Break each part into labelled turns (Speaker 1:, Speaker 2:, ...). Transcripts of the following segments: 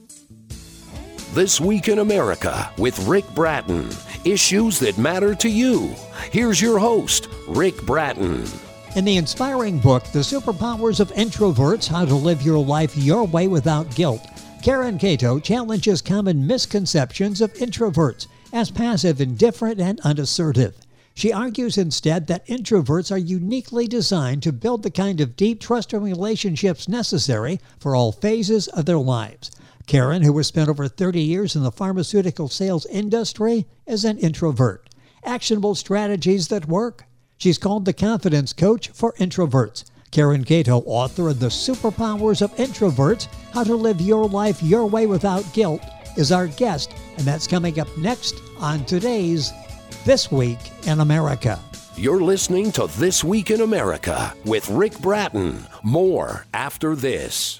Speaker 1: This Week in America with Rick Bratton. Issues that matter to you. Here's your host, Rick Bratton.
Speaker 2: In the inspiring book, The Superpowers of Introverts, How to Live Your Life Your Way Without Guilt, Karen Cato challenges common misconceptions of introverts as passive, indifferent, and unassertive. She argues instead that introverts are uniquely designed to build the kind of deep, trusting relationships necessary for all phases of their lives. Karen, who has spent over 30 years in the pharmaceutical sales industry, is an introvert. Actionable strategies that work. She's called the confidence coach for introverts. Karen Cato, author of The Superpowers of Introverts, How to Live Your Life Your Way Without Guilt, is our guest, and that's coming up next on today's This Week in America.
Speaker 1: You're listening to This Week in America with Rick Bratton. More after this.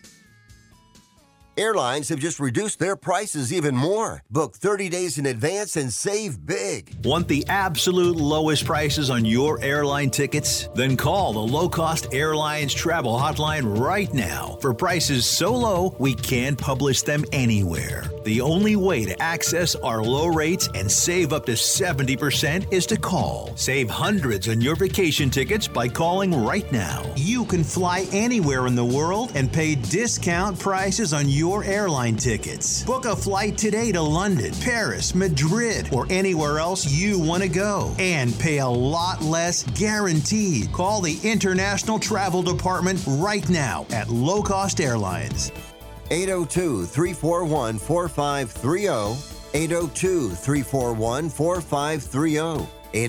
Speaker 3: Airlines have just reduced their prices even more. Book 30 days in advance and save big.
Speaker 4: Want the absolute lowest prices on your airline tickets? Then call the Low Cost Airlines Travel Hotline right now for prices so low we can't publish them anywhere. The only way to access our low rates and save up to 70% is to call. Save hundreds on your vacation tickets by calling right now. You can fly anywhere in the world and pay discount prices on your airline tickets. Book a flight today to London, Paris, Madrid, or anywhere else you want to go and pay a lot less guaranteed. Call the International Travel Department right now at Low Cost Airlines.
Speaker 3: 802-341-4530. 802-341-4530.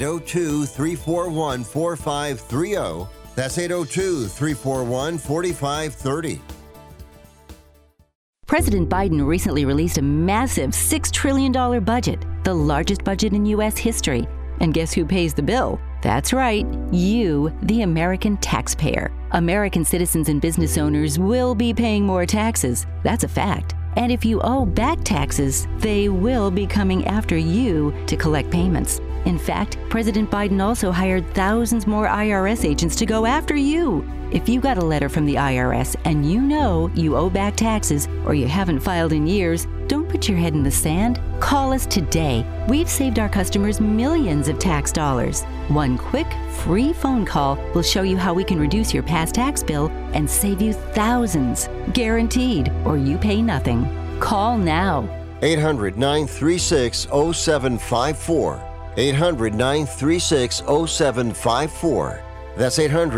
Speaker 3: 802-341-4530. That's 802-341-4530.
Speaker 5: President Biden recently released a massive $6 trillion budget, the largest budget in U.S. history. And guess who pays the bill? That's right, you, the American taxpayer. American citizens and business owners will be paying more taxes. That's a fact. And if you owe back taxes, they will be coming after you to collect payments. In fact, President Biden also hired thousands more IRS agents to go after you. If you got a letter from the IRS and you know you owe back taxes or you haven't filed in years, don't put your head in the sand. Call us today. We've saved our customers millions of tax dollars. One quick, free phone call will show you how we can reduce your past tax bill and save you thousands. Guaranteed, or you pay nothing. Call now.
Speaker 3: 800-936-0754. 800-936-0754. That's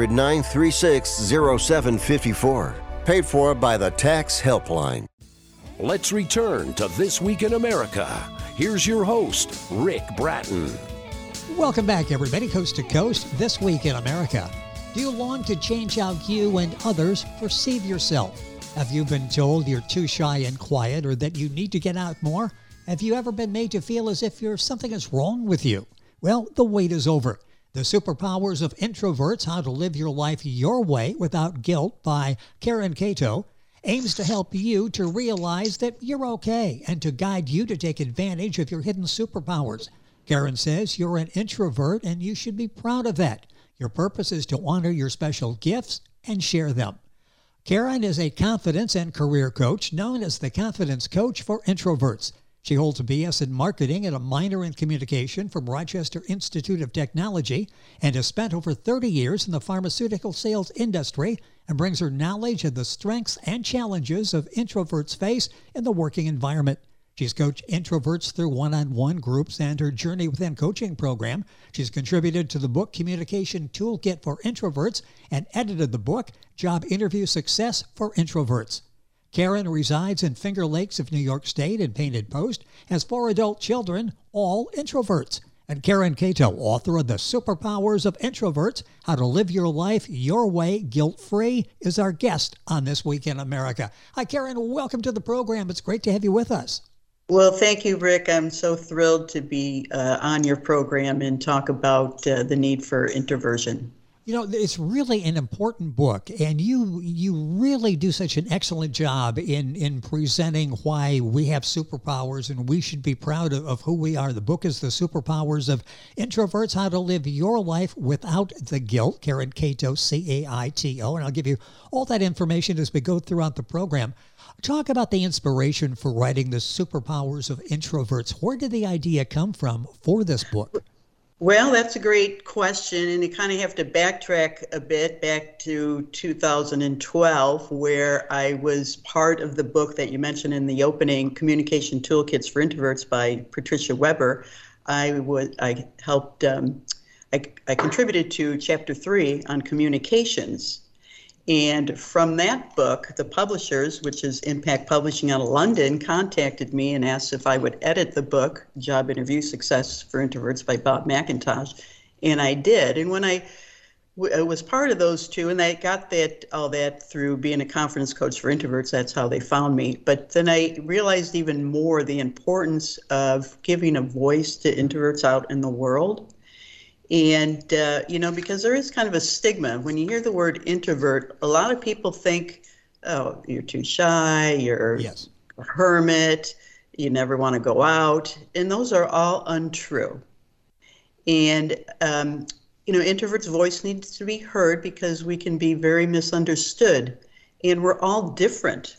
Speaker 3: 800-936-0754. Paid for by the Tax Helpline.
Speaker 1: Let's return to This Week in America. Here's your host, Rick Bratton.
Speaker 2: Welcome back, everybody, coast to coast, This Week in America. Do you long to change how you and others perceive yourself? Have you been told you're too shy and quiet or that you need to get out more? Have you ever been made to feel as if something is wrong with you? Well, the wait is over. The Superpowers of Introverts, How to Live Your Life Your Way Without Guilt by Karen Cato aims to help you to realize that you're okay and to guide you to take advantage of your hidden superpowers. Karen says you're an introvert and you should be proud of that. Your purpose is to honor your special gifts and share them. Karen is a confidence and career coach known as the Confidence Coach for Introverts. She holds a BS in marketing and a minor in communication from Rochester Institute of Technology and has spent over 30 years in the pharmaceutical sales industry and brings her knowledge of the strengths and challenges of introverts face in the working environment. She's coached introverts through one-on-one groups and her Journey Within coaching program. She's contributed to the book Communication Toolkit for Introverts and edited the book Job Interview Success for Introverts. Karen resides in Finger Lakes of New York State and Painted Post, has 4 adult children, all introverts. And Karen Cato, author of The Superpowers of Introverts, How to Live Your Life Your Way Guilt-Free, is our guest on This Week in America. Hi, Karen. Welcome to the program. It's great to have you with us.
Speaker 6: Well, thank you, Rick. I'm so thrilled to be on your program and talk about the need for introversion.
Speaker 2: You know, it's really an important book, and you really do such an excellent job in presenting why we have superpowers and we should be proud of who we are. The book is The Superpowers of Introverts, How to Live Your Life Without the Guilt, Karen Cato, C-A-I-T-O, and I'll give you all that information as we go throughout the program. Talk about the inspiration for writing The Superpowers of Introverts. Where did the idea come from for this book?
Speaker 6: Well, that's a great question, and you kind of have to backtrack a bit back to 2012, where I was part of the book that you mentioned in the opening, Communication Toolkits for Introverts by Patricia Weber. I contributed to Chapter 3 on communications. And from that book, the publishers, which is Impact Publishing out of London, contacted me and asked if I would edit the book, Job Interview Success for Introverts by Bob McIntosh. And I did. And when I was part of those two, and I got all that through being a confidence coach for introverts, that's how they found me. But then I realized even more the importance of giving a voice to introverts out in the world. And, because there is kind of a stigma. When you hear the word introvert, a lot of people think, oh, you're too shy, you're a hermit, you never want to go out. And those are all untrue. And, introverts' voice needs to be heard because we can be very misunderstood. And we're all different.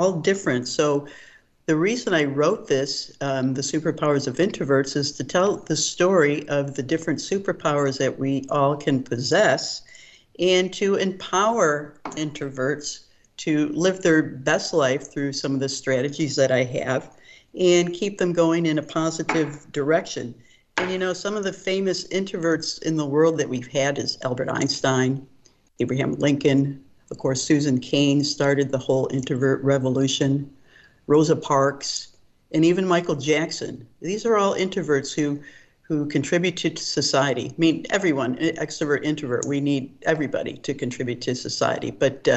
Speaker 6: So the reason I wrote this, The Superpowers of Introverts, is to tell the story of the different superpowers that we all can possess and to empower introverts to live their best life through some of the strategies that I have and keep them going in a positive direction. And, some of the famous introverts in the world that we've had is Albert Einstein, Abraham Lincoln, of course, Susan Cain started the whole introvert revolution. Rosa Parks, and even Michael Jackson. These are all introverts who contribute to society. I mean, everyone, extrovert, introvert, we need everybody to contribute to society. But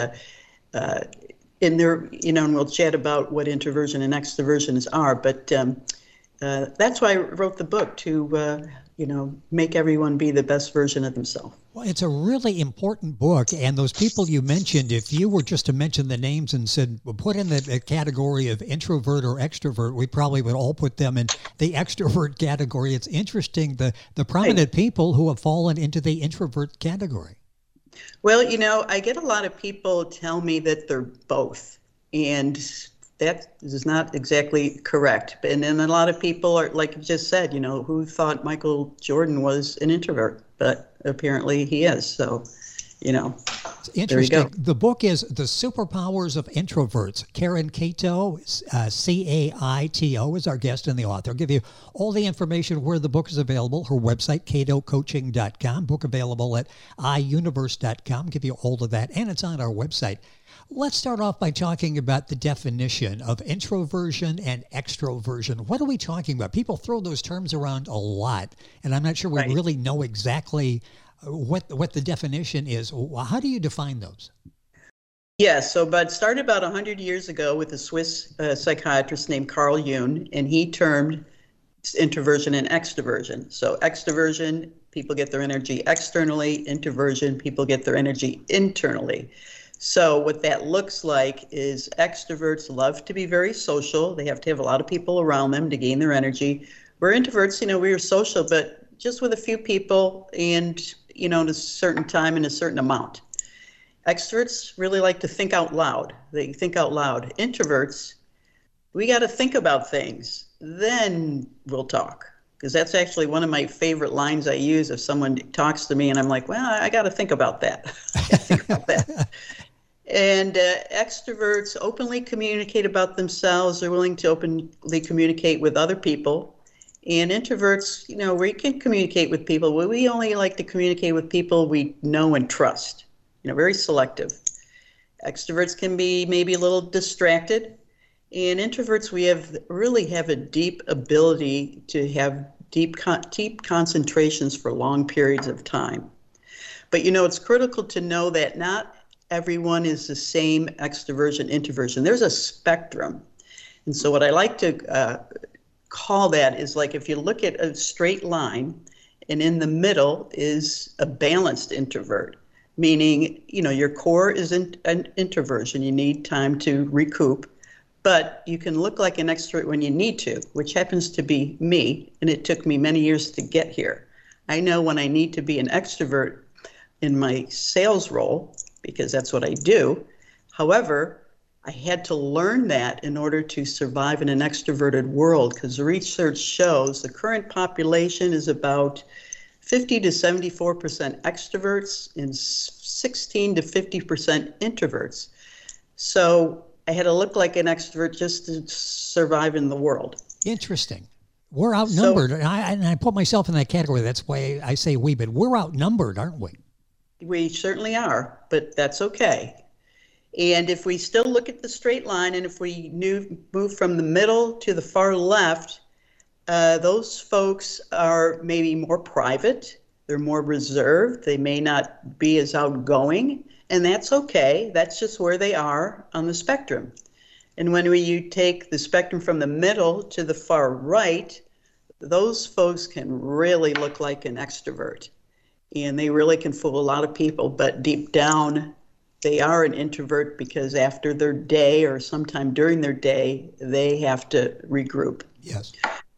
Speaker 6: in there, and we'll chat about what introversion and extroversions are. But that's why I wrote the book, to make everyone be the best version of themselves.
Speaker 2: Well, it's a really important book, and those people you mentioned, if you were just to mention the names and said, well, put in the category of introvert or extrovert, we probably would all put them in the extrovert category. It's interesting, the prominent people who have fallen into the introvert category.
Speaker 6: Well, I get a lot of people tell me that they're both, and that is not exactly correct. And then a lot of people are, like you just said, who thought Michael Jordan was an introvert, but apparently he is. So,
Speaker 2: It's interesting. The book is The Superpowers of Introverts. Karen Caito, Caito, is our guest and the author. I'll give you all the information where the book is available. Her website, catocoaching.com. Book available at iuniverse.com. Give you all of that, and it's on our website. Let's start off by talking about the definition of introversion and extroversion. What are we talking about? People throw those terms around a lot, and I'm not sure we really know exactly what the definition is. How do you define those?
Speaker 6: Yes, but started about 100 years ago with a Swiss psychiatrist named Carl Jung, and he termed introversion and extroversion. So extroversion, people get their energy externally. Introversion, people get their energy internally. So what that looks like is extroverts love to be very social. They have to have a lot of people around them to gain their energy. We're introverts, we are social, but just with a few people and, at a certain time and a certain amount. Extroverts really like to think out loud. They think out loud. Introverts, we got to think about things. Then we'll talk. Because that's actually one of my favorite lines I use if someone talks to me and I'm like, well, I got to think about that. And extroverts openly communicate about themselves. They're willing to openly communicate with other people. And introverts, we can communicate with people. We only like to communicate with people we know and trust, very selective. Extroverts can be maybe a little distracted. And introverts, we really have a deep ability to have deep concentrations for long periods of time. But, it's critical to know that not everyone is the same extroversion, introversion. There's a spectrum. And so what I like to call that is like if you look at a straight line and in the middle is a balanced introvert, meaning, your core is an introversion. You need time to recoup, but you can look like an extrovert when you need to, which happens to be me. And it took me many years to get here. I know when I need to be an extrovert in my sales role, because that's what I do. However, I had to learn that in order to survive in an extroverted world, because the research shows the current population is about 50 to 74% extroverts and 16 to 50% introverts. So I had to look like an extrovert just to survive in the world.
Speaker 2: Interesting. We're outnumbered, and I put myself in that category. That's why I say we, but we're outnumbered, aren't we?
Speaker 6: We certainly are, but that's okay. And if we still look at the straight line, and if we move from the middle to the far left, those folks are maybe more private, they're more reserved, they may not be as outgoing, and that's okay. That's just where they are on the spectrum. And when you take the spectrum from the middle to the far right, those folks can really look like an extrovert. And they really can fool a lot of people, but deep down, they are an introvert because after their day or sometime during their day, they have to regroup.
Speaker 2: Yes.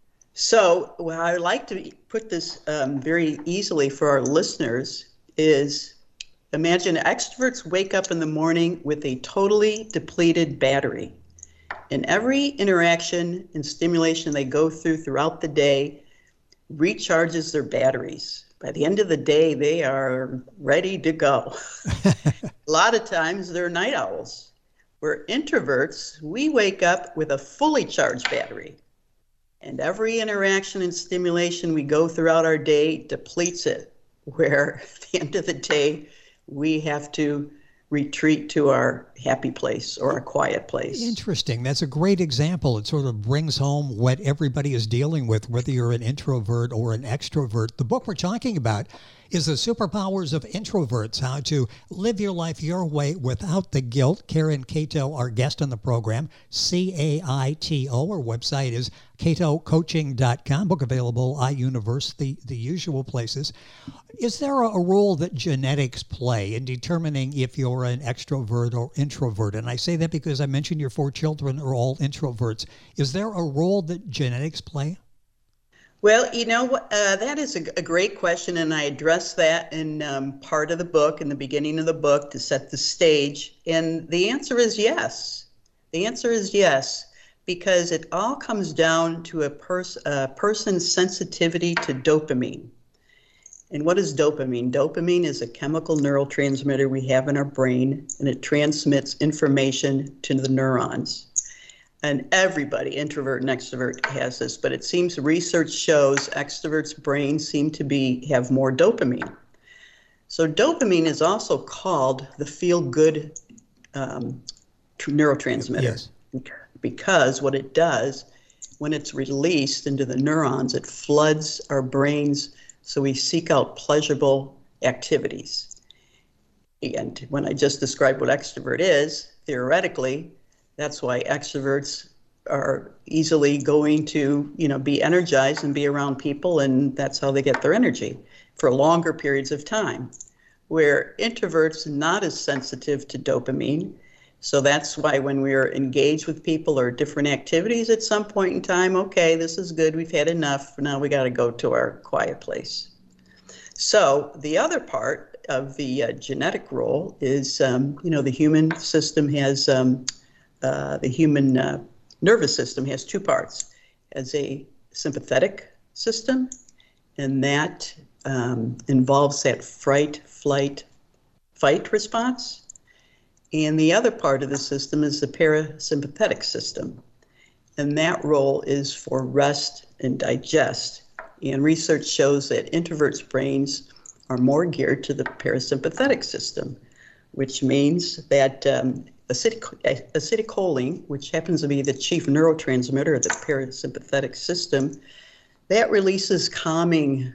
Speaker 6: So what I like to put this very easily for our listeners is imagine extroverts wake up in the morning with a totally depleted battery. And every interaction and stimulation they go throughout the day recharges their batteries. By the end of the day, they are ready to go. A lot of times they're night owls. We're introverts. We wake up with a fully charged battery. And every interaction and stimulation we go throughout our day depletes it, where at the end of the day, we have to retreat to our happy place or our quiet place.
Speaker 2: Interesting. That's a great example. It sort of brings home what everybody is dealing with, whether you're an introvert or an extrovert. The book we're talking about is The Superpowers of Introverts, How to Live Your Life Your Way Without the Guilt. Karen Cato, our guest on the program, CAITO. Our website is catocoaching.com. Book available iUniverse, the usual places. Is there a role that genetics play in determining if you're an extrovert or introvert? And I say that because I mentioned your 4 children are all introverts. Is there a role that genetics play?
Speaker 6: Well, that is a great question, and I address that in part of the book, in the beginning of the book, to set the stage. And the answer is yes. The answer is yes, because it all comes down to a person's sensitivity to dopamine. And what is dopamine? Dopamine is a chemical neurotransmitter we have in our brain, and it transmits information to the neurons. And everybody, introvert and extrovert, has this, but it seems research shows extroverts' brains seem to have more dopamine. So dopamine is also called the feel-good neurotransmitter.
Speaker 2: Yes.
Speaker 6: Because what it does, when it's released into the neurons, it floods our brains so we seek out pleasurable activities. And when I just described what extrovert is, theoretically, that's why extroverts are easily going to, be energized and be around people, and that's how they get their energy for longer periods of time. Where introverts are not as sensitive to dopamine, so that's why when we are engaged with people or different activities at some point in time, okay, this is good, we've had enough, now we got to go to our quiet place. So the other part of the genetic role is, the human system has the human nervous system has 2 parts. It has a sympathetic system, and that involves that fight, flight, fight response. And the other part of the system is the parasympathetic system, and that role is for rest and digest. And research shows that introverts' brains are more geared to the parasympathetic system, which means that acetylcholine, which happens to be the chief neurotransmitter of the parasympathetic system, that releases calming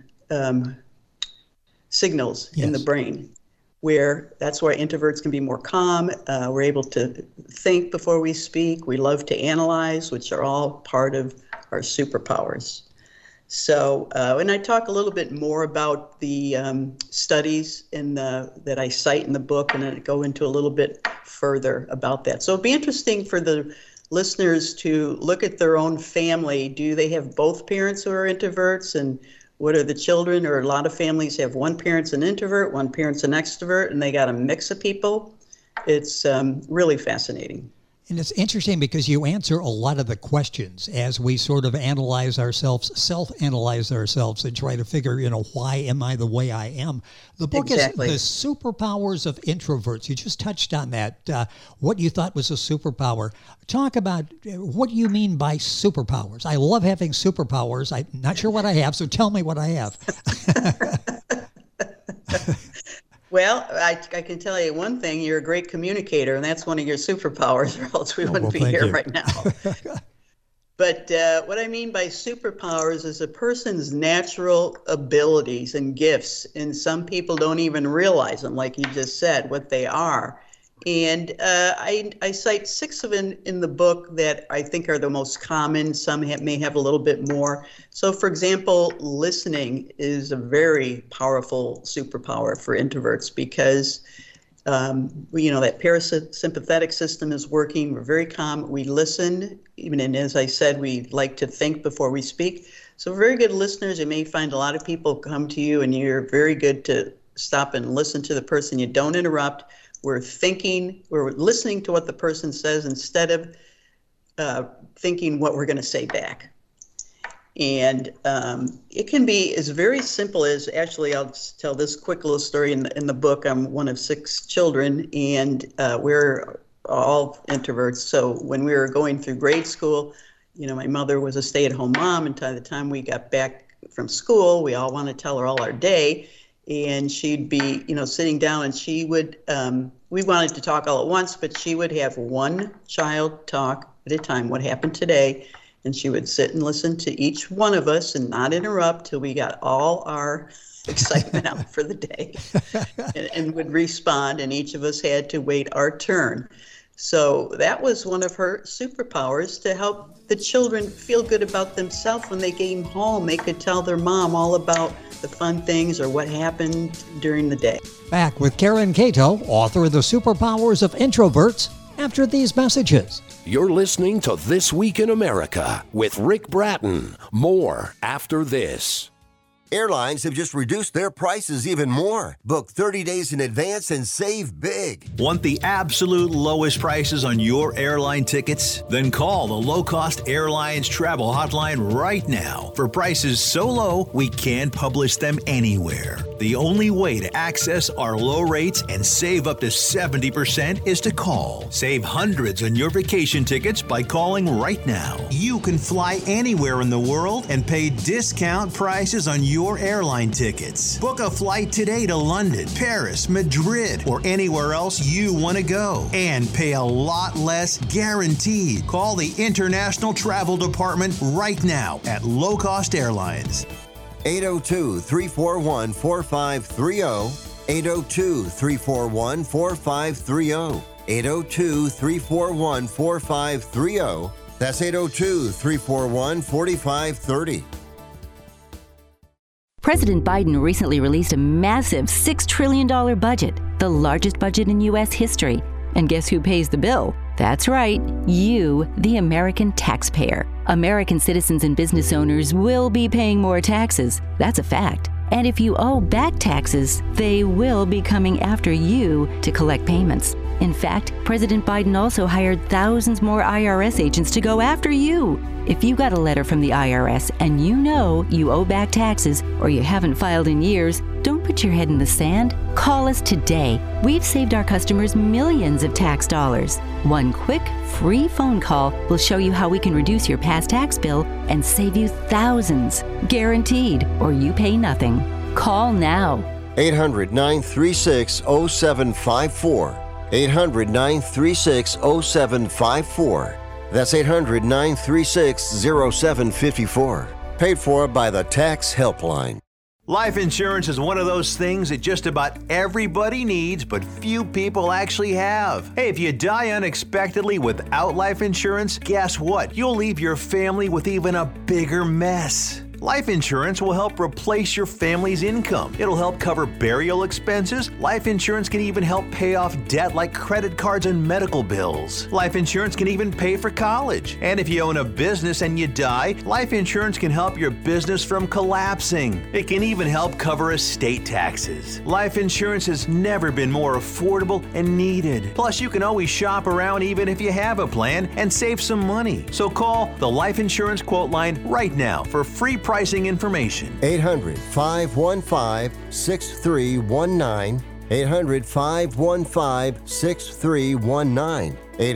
Speaker 6: signals in the brain, where that's why introverts can be more calm. We're able to think before we speak. We love to analyze, which are all part of our superpowers. So, and I talk a little bit more about the studies that I cite in the book, and I go into a little bit further about that. So it'd be interesting for the listeners to look at their own family. Do they have both parents who are introverts, and what are the children? Or a lot of families have one parent's an introvert, one parent's an extrovert, and they got a mix of people. It's really fascinating.
Speaker 2: And it's interesting because you answer a lot of the questions as we sort of analyze ourselves, self-analyze ourselves, and try to figure, why am I the way I am? The book
Speaker 6: Exactly.
Speaker 2: is The Superpowers of Introverts. You just touched on that, what you thought was a superpower. Talk about what you mean by superpowers. I love having superpowers. I'm not sure what I have, so tell me what I have.
Speaker 6: Well, I can tell you one thing. You're a great communicator, and that's one of your superpowers, or else we wouldn't be here right now. But what I mean by superpowers is a person's natural abilities and gifts, and some people don't even realize them, like you just said, what they are. And I cite 6 of them in the book that I think are the most common. Some may have a little bit more. So, for example, listening is a very powerful superpower for introverts because, that parasympathetic system is working. We're very calm. We listen, and as I said, we like to think before we speak. So very good listeners. You may find a lot of people come to you and you're very good to stop and listen to the person. You don't interrupt. We're listening to what the person says instead of thinking what we're going to say back. And it can be as very simple as, actually, I'll just tell this quick little story in the book. I'm one of 6 children, and we're all introverts. So when we were going through grade school, my mother was a stay-at-home mom, and by the time we got back from school, we all wanted to tell her all our day. And she'd be, sitting down, and she would, we wanted to talk all at once, but she would have one child talk at a time, what happened today, and she would sit and listen to each one of us and not interrupt till we got all our excitement out for the day and would respond, and each of us had to wait our turn. So that was one of her superpowers, to help the children feel good about themselves. When they came home, they could tell their mom all about the fun things or what happened during the day.
Speaker 2: Back with Karen Cato, author of The Superpowers of Introverts, after these messages.
Speaker 1: You're listening to This Week in America with Rick Bratton. More after this.
Speaker 3: Airlines have just reduced their prices even more. Book 30 days in advance and save big.
Speaker 4: Want the absolute lowest prices on your airline tickets? Then call the Low Cost Airlines Travel Hotline right now for prices so low we can't publish them anywhere. The only way to access our low rates and save up to 70% is to call. Save hundreds on your vacation tickets by calling right now. You can fly anywhere in the world and pay discount prices on your airline tickets. Book a flight today to London, Paris, Madrid, or anywhere else you want to go, and pay a lot less guaranteed. Call the International Travel Department right now at Low Cost Airlines.
Speaker 3: 802-341-4530. 802-341-4530. 802-341-4530. That's 802-341-4530.
Speaker 5: President Biden recently released a massive $6 trillion budget, the largest budget in U.S. history. And guess who pays the bill? That's right, you, the American taxpayer. American citizens and business owners will be paying more taxes. That's a fact. And if you owe back taxes, they will be coming after you to collect payments. In fact, President Biden also hired thousands more IRS agents to go after you. If you got a letter from the IRS and you know you owe back taxes or you haven't filed in years, don't put your head in the sand. Call us today. We've saved our customers millions of tax dollars. One quick, free phone call will show you how we can reduce your past tax bill and save you thousands. Guaranteed, or you pay nothing. Call now.
Speaker 3: 800-936-0754. 800-936-0754. That's 800-936-0754. Paid for by the Tax Helpline.
Speaker 4: Life insurance is one of those things that just about everybody needs, but few people actually have. Hey, if you die unexpectedly without life insurance, guess what? You'll leave your family with even a bigger mess. Life insurance will help replace your family's income. It'll help cover burial expenses. Life insurance can even help pay off debt like credit cards and medical bills. Life insurance can even pay for college. And if you own a business and you die, life insurance can help your business from collapsing. It can even help cover estate taxes. Life insurance has never been more affordable and needed. Plus, you can always shop around even if you have a plan and save some money. So call the Life Insurance Quote Line right now for free pricing information.
Speaker 3: 800-515-6319. 800-515-6319.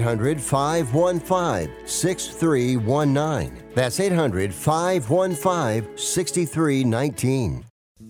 Speaker 3: 800-515-6319. That's 800-515-6319.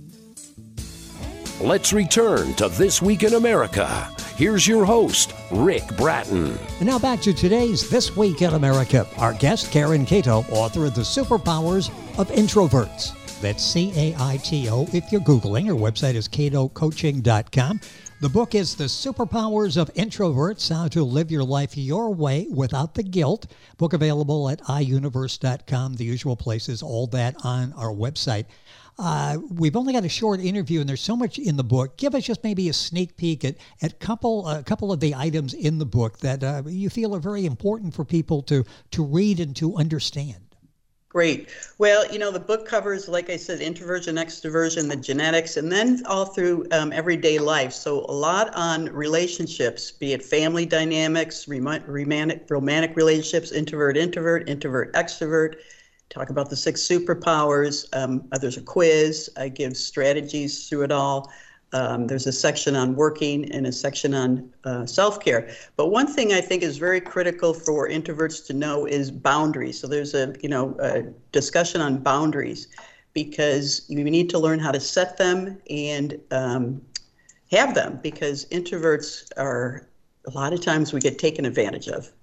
Speaker 1: Let's return to This Week in America. Here's your host, Rick Bratton.
Speaker 2: And now back to today's This Week in America. Our guest, Karen Cato, author of The Superpowers of Introverts. That's C-A-I-T-O. If you're Googling, her website is catocoaching.com. The book is The Superpowers of Introverts, How to Live Your Life Your Way Without the Guilt. Book available at iUniverse.com, the usual places, all that on our website. We've only got a short interview, and there's so much in the book. Give us just maybe a sneak peek at a couple of the items in the book that you feel are very important for people to read and to understand.
Speaker 6: Great. Well, the book covers, like I said, introversion, extroversion, the genetics, and then all through everyday life. So a lot on relationships, be it family dynamics, romantic relationships, introvert, extrovert. Talk about the 6 superpowers. There's a quiz. I give strategies through it all. There's a section on working and a section on self-care. But one thing I think is very critical for introverts to know is boundaries. So there's a discussion on boundaries, because you need to learn how to set them and have them, because introverts are, a lot of times we get taken advantage of.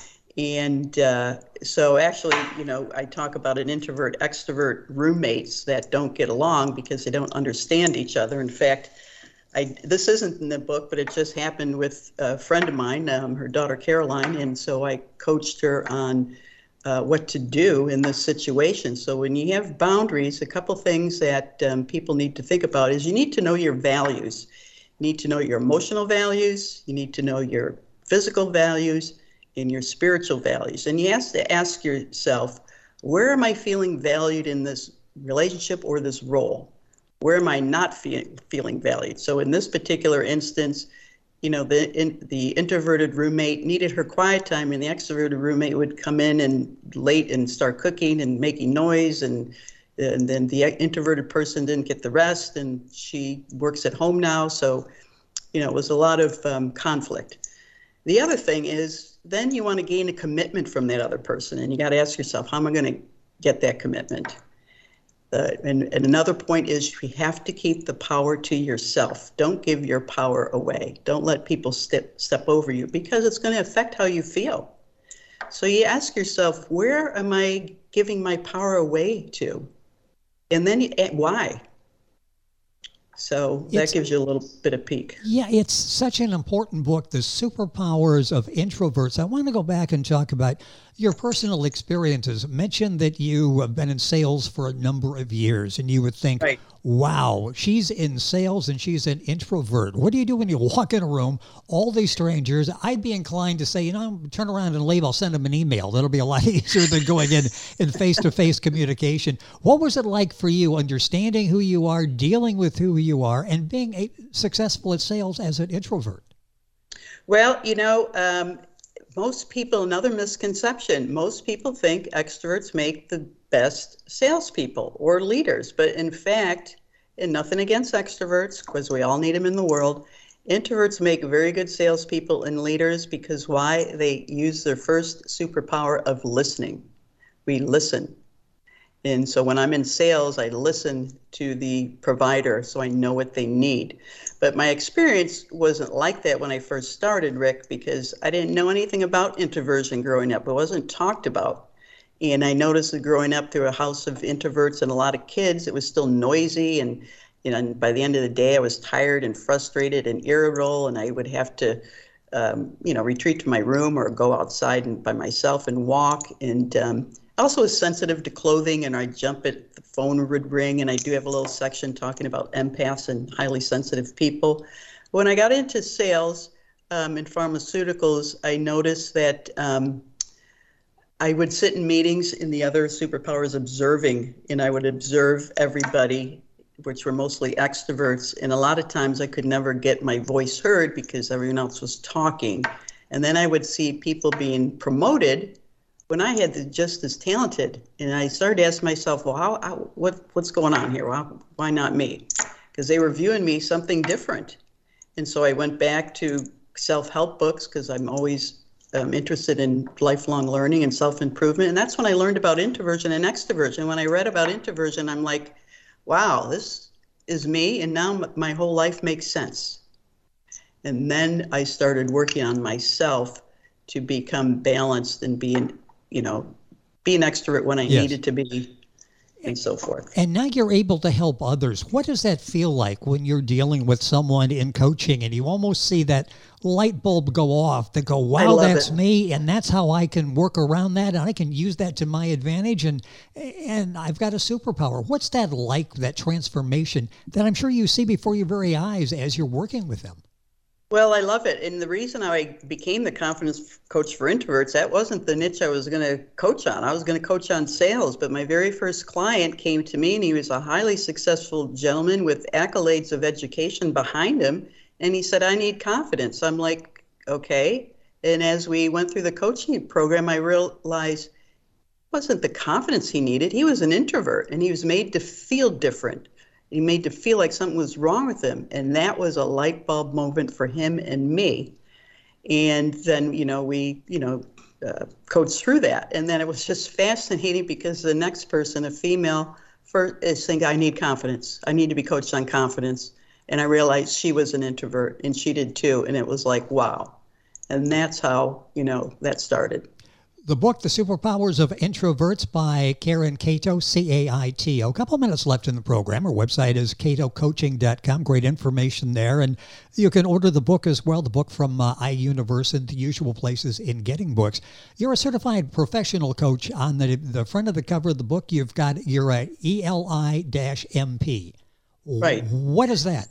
Speaker 6: And so actually, I talk about an introvert-extrovert roommates that don't get along because they don't understand each other. In fact, this isn't in the book, but it just happened with a friend of mine, her daughter Caroline, and so I coached her on what to do in this situation. So when you have boundaries, a couple things that people need to think about is you need to know your values. You need to know your emotional values. You need to know your physical values and your spiritual values. And you have to ask yourself, where am I feeling valued in this relationship or this role? Where am I not feeling valued? So in this particular instance, the introverted roommate needed her quiet time, and the extroverted roommate would come in and late and start cooking and making noise, and then the introverted person didn't get the rest, and she works at home now. So, it was a lot of conflict. The other thing is, then you want to gain a commitment from that other person, and you got to ask yourself, how am I going to get that commitment? And another point is, you have to keep the power to yourself. Don't give your power away. Don't let people step over you, because it's going to affect how you feel. So you ask yourself, where am I giving my power away to? And then why? So that gives you a little bit of peek.
Speaker 2: Yeah, it's such an important book, The Superpowers of Introverts. I want to go back and talk about your personal experiences. Mention that you have been in sales for a number of years, and you would think, right, wow, she's in sales and she's an introvert. What do you do when you walk in a room, all these strangers? I'd be inclined to say, turn around and leave. I'll send them an email. That'll be a lot easier than going in face-to-face communication. What was it like for you, understanding who you are, dealing with who you are, and being successful at sales as an introvert?
Speaker 6: Well, most people, another misconception, most people think extroverts make the best salespeople or leaders. But in fact, and nothing against extroverts, because we all need them in the world, introverts make very good salespeople and leaders, because why? They use their first superpower of listening. We listen. And so when I'm in sales, I listen to the provider so I know what they need. But my experience wasn't like that when I first started, Rick, because I didn't know anything about introversion growing up. It wasn't talked about. And I noticed that growing up through a house of introverts and a lot of kids, it was still noisy. And by the end of the day, I was tired and frustrated and irritable, and I would have to retreat to my room or go outside by myself and walk. And also was sensitive to clothing, and I jump at the phone would ring, and I do have a little section talking about empaths and highly sensitive people. When I got into sales in pharmaceuticals, I noticed that I would sit in meetings in the other superpowers observing, and I would observe everybody, which were mostly extroverts, and a lot of times I could never get my voice heard because everyone else was talking. And then I would see people being promoted when I had just as talented, and I started to ask myself, well, what's going on here? Why not me? Because they were viewing me something different. And so I went back to self-help books because I'm always interested in lifelong learning and self-improvement. And that's when I learned about introversion and extroversion. When I read about introversion, I'm like, wow, this is me, and now my whole life makes sense. And then I started working on myself to become balanced and be an extrovert when I needed to be, and so forth. And
Speaker 2: now you're able to help others. What does that feel like when you're dealing with someone in coaching and you almost see that light bulb go off that go, wow, that's me, and that's how I can work around that, and I can use that to my advantage, and I've got a superpower. What's that like, that transformation that I'm sure you see before your very eyes as you're working with them?
Speaker 6: Well, I love it. And the reason I became the confidence coach for introverts, that wasn't the niche I was going to coach on. I was going to coach on sales, but my very first client came to me, and he was a highly successful gentleman with accolades of education behind him. And he said, I need confidence. I'm like, okay. And as we went through the coaching program, I realized it wasn't the confidence he needed. He was an introvert, and he was made to feel different. He made to feel like something was wrong with him. And that was a light bulb moment for him and me. And then, we coached through that. And then it was just fascinating because the next person, a female, is saying, I need confidence. I need to be coached on confidence. And I realized she was an introvert, and she did too. And it was like, wow. And that's how, that started.
Speaker 2: The book, The Superpowers of Introverts by Karen Cato, C-A-I-T-O. A couple minutes left in the program. Her website is catocoaching.com. Great information there. And you can order the book as well, the book from iUniverse and the usual places in getting books. You're a certified professional coach. On the front of the cover of the book, you've got your ELI-MP.
Speaker 6: Right.
Speaker 2: What is that?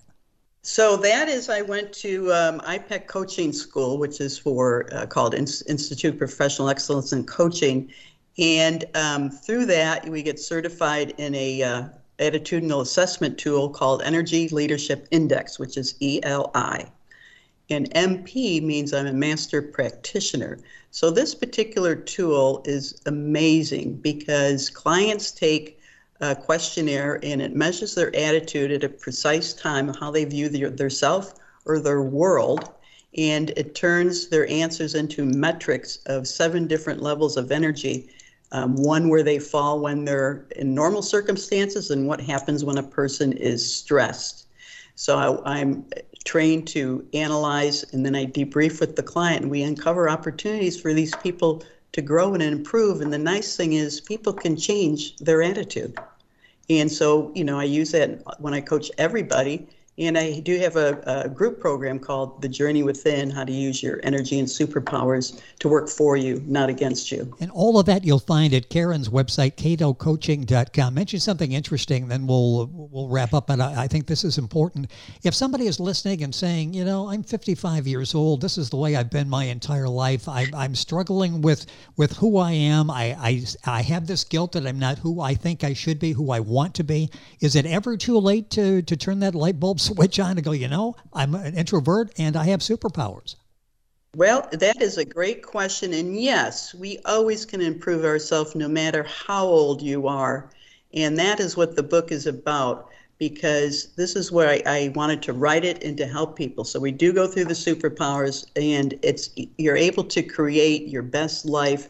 Speaker 6: So that is, I went to IPEC Coaching School, which is called Institute of Professional Excellence in Coaching. And through that, we get certified in a attitudinal assessment tool called Energy Leadership Index, which is ELI. And MP means I'm a master practitioner. So this particular tool is amazing because clients take a questionnaire, and it measures their attitude at a precise time of how they view their self or their world, and it turns their answers into metrics of 7 different levels of energy, one where they fall when they're in normal circumstances and what happens when a person is stressed. So I'm trained to analyze, and then I debrief with the client, and we uncover opportunities for these people to grow and improve. And the nice thing is people can change their attitude. And so, I use that when I coach everybody. And I do have a group program called The Journey Within, how to use your energy and superpowers to work for you, not against you.
Speaker 2: And all of that you'll find at Karen's website, catocoaching.com. Mention something interesting, then we'll wrap up. But I think this is important. If somebody is listening and saying, I'm 55 years old, this is the way I've been my entire life. I'm struggling with who I am. I have this guilt that I'm not who I think I should be, who I want to be. Is it ever too late to turn that light bulb switch on and go, I'm an introvert and I have superpowers?
Speaker 6: Well, that is a great question. And yes, we always can improve ourselves no matter how old you are. And that is what the book is about, because this is where I wanted to write it and to help people. So we do go through the superpowers, and you're able to create your best life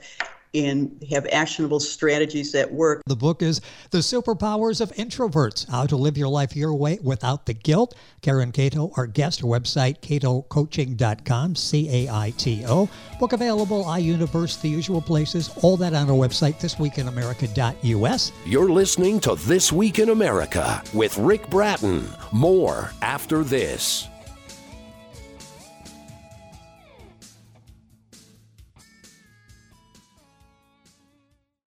Speaker 6: and have actionable strategies that work.
Speaker 2: The book is The Superpowers of Introverts, How to Live Your Life Your Way Without the Guilt. Karen Cato, our guest, her website, catocoaching.com, C-A-I-T-O. Book available, iUniverse, the usual places, all that on our website, thisweekinamerica.us.
Speaker 1: You're listening to This Week in America with Rick Bratton. More after this.